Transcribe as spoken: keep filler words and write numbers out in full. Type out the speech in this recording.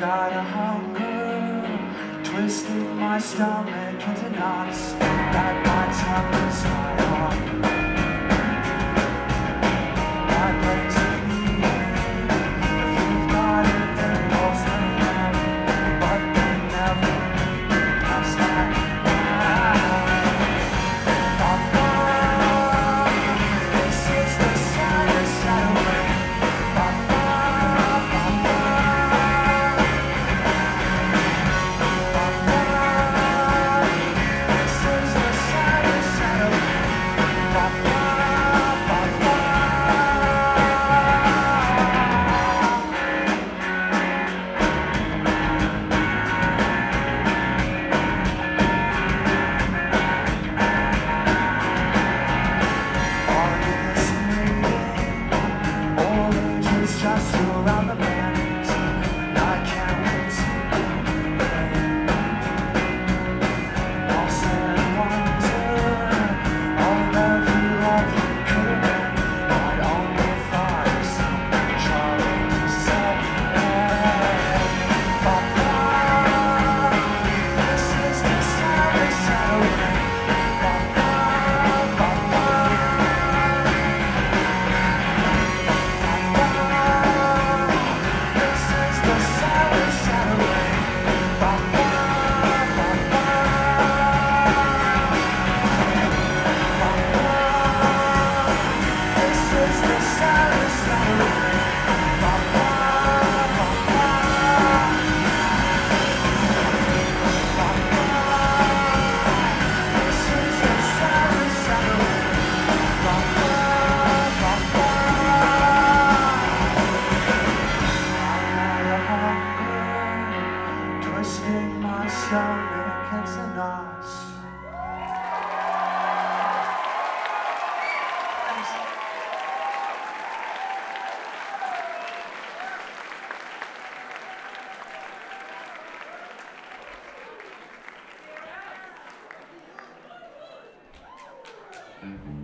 got a hunger, twisting my stomach into knots. That my tongue is my heart. That brings me. If you've got it, then most of them, but they never pass that. This is the saddest settlement. Just around the bend, I can't wait to play. Lost and wonder of every love that could have been. I'd only thought of something charming to say. Papa, this is the saddest settlement. Papa, Papa. Twisting my stomach into knots. Mm-hmm.